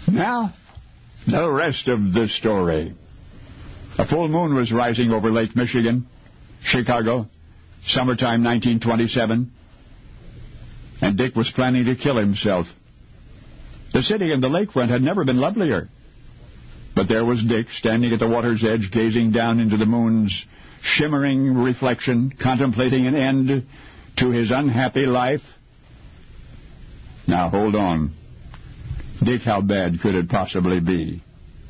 Now, the rest of the story. A full moon was rising over Lake Michigan, Chicago, summertime 1927, and Dick was planning to kill himself. The city and the lakefront had never been lovelier. But there was Dick, standing at the water's edge, gazing down into the moon's shimmering reflection, contemplating an end to his unhappy life. Now, hold on. Dick, how bad could it possibly be?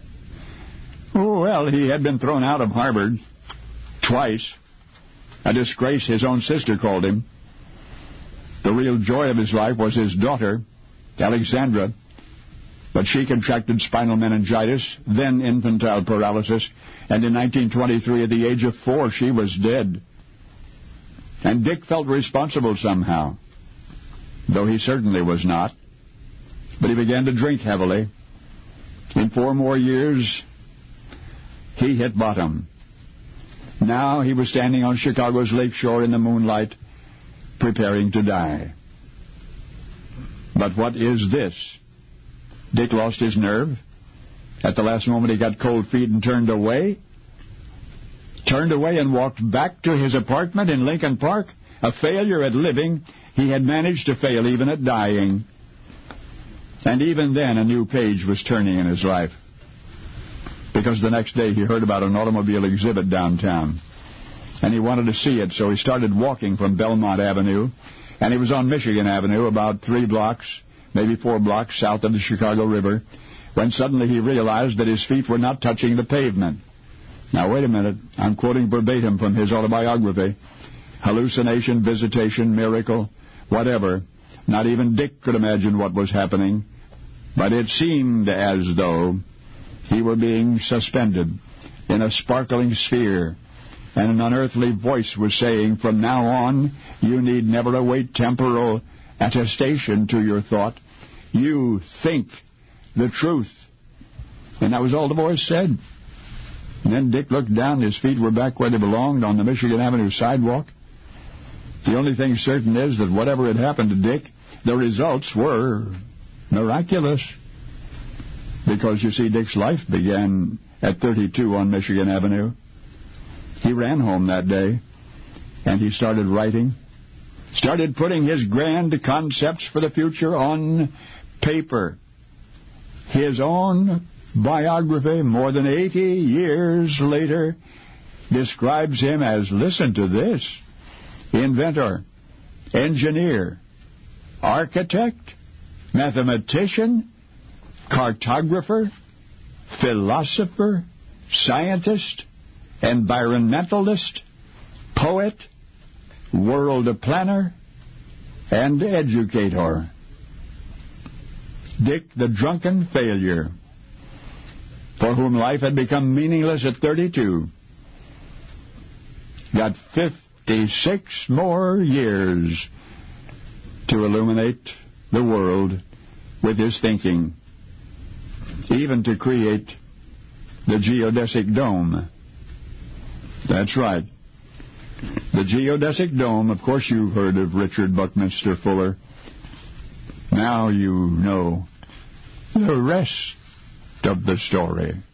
Oh, well, he had been thrown out of Harvard twice. A disgrace, his own sister called him. The real joy of his life was his daughter, Alexandra, but she contracted spinal meningitis, then infantile paralysis, and in 1923, at the age of 4, she was dead. And Dick felt responsible somehow, though he certainly was not. But he began to drink heavily. In 4 more years, he hit bottom. Now he was standing on Chicago's lakeshore in the moonlight, preparing to die. But what is this? Dick lost his nerve. At the last moment he got cold feet and turned away. Turned away and walked back to his apartment in Lincoln Park. A failure at living, he had managed to fail even at dying. And even then a new page was turning in his life. Because the next day he heard about an automobile exhibit downtown. And he wanted to see it, so he started walking from Belmont Avenue. And he was on Michigan Avenue, about 3 blocks, maybe 4 blocks south of the Chicago River, when suddenly he realized that his feet were not touching the pavement. Now, wait a minute. I'm quoting verbatim from his autobiography. Hallucination, visitation, miracle, whatever. Not even Dick could imagine what was happening. But it seemed as though he were being suspended in a sparkling sphere, and an unearthly voice was saying, from now on, you need never await temporal attestation to your thought. You think the truth. And that was all the voice said. And then Dick looked down. His feet were back where they belonged on the Michigan Avenue sidewalk. The only thing certain is that whatever had happened to Dick, the results were miraculous. Because, you see, Dick's life began at 32 on Michigan Avenue. He ran home that day, and he started writing. Started putting his grand concepts for the future on paper. His own biography, more than 80 years later, describes him as, listen to this, inventor, engineer, architect, mathematician, cartographer, philosopher, scientist, environmentalist, poet, world planner, and educator. Dick, the drunken failure, for whom life had become meaningless at 32, got 56 more years to illuminate the world with his thinking, even to create the geodesic dome. That's right. The geodesic dome. Of course you've heard of Richard Buckminster Fuller. Now you know the rest of the story.